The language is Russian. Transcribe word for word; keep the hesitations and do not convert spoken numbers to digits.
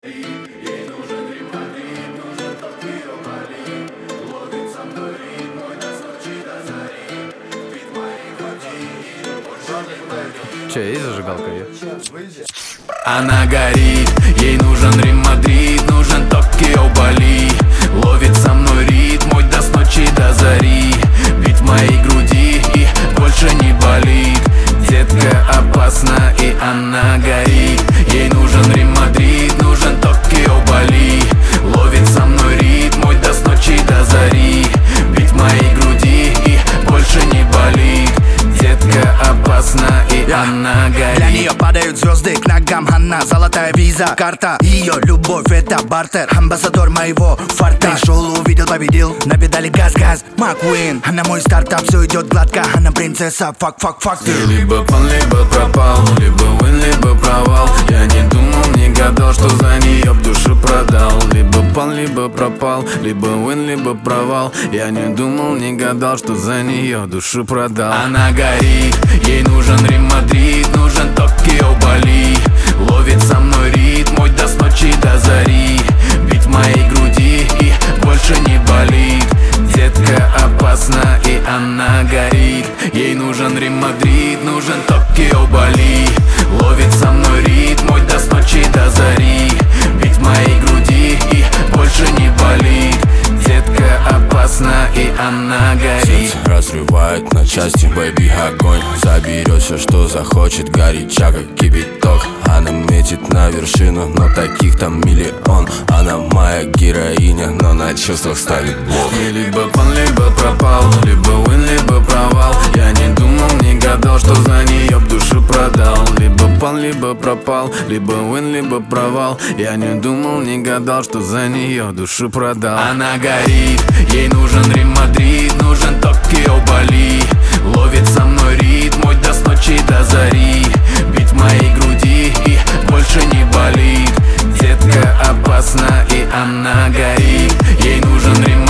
Ей нужен Рим, Мадрид, нужен Токио, Бали. Ловит со мной ритм, мой до ночи до зари. Бит моей груди, и больше не пойдет. Че, есть зажигалка? Она горит, ей нужен Рим, Мадрид, нужен Токио, Бали. Ловит со мной ритм, мой до ночи до зари. Бит в моей груди и больше не болит. Детка опасна и она горит. Ей нужен Рим, Мадрид, нужен Токио, Бали. Ловит со мной ритм, мой до ночи до зари. Бит в моей груди и больше не болит. Детка опасна и yeah. она горит. Для нее падают звезды к ногам, она золотая виза, карта. Ее любовь это бартер, амбассадор моего фарта. Пришел, увидел, победил, на педали газ-газ, Маккуин. Она мой стартап, все идет гладко, она принцесса, фак-фак-фак. Либо пан, либо пропал, либо win, либо провал. Я не думал, не гадал, что за нее в душу продал. Либо пан, либо пропал, либо win, либо провал. Я не думал, не гадал, что за нее душу продал. Она горит, ей нужен Рим, Мадрид, нужен Токио, Бали. Ловит со мной ритм, мой до ночи до зари. Бит в моей груди и больше не болит. Детка опасна и она горит. Ей нужен Рим, Мадрид, нужен Токио, Бали. Ловит со мной ритм, мой до ночи до зари. Бит в моей груди и больше не болит. Детка опасна и она горит. Сердце разрывает на части, бэйби, огонь. Заберет все, что захочет, горяча, как кипяток. Она метит на вершину, но таких там миллион. Она моя героиня, но на чувствах ставит блок. И либо пан, либо пропал, либо win, либо провал. Я не думал, не гадал, что за нее в душу продал. Либо пан, либо пропал, либо win, либо провал. Я не думал, не гадал, что за нее душу продал. Она горит, ей нужен Рим, Мадрид, нужен Токио, Бали. Ловит со мной ритм, мой до ночи до зари. Бит в моей груди и больше не болит. Детка опасна и она горит. Ей нужен Рим,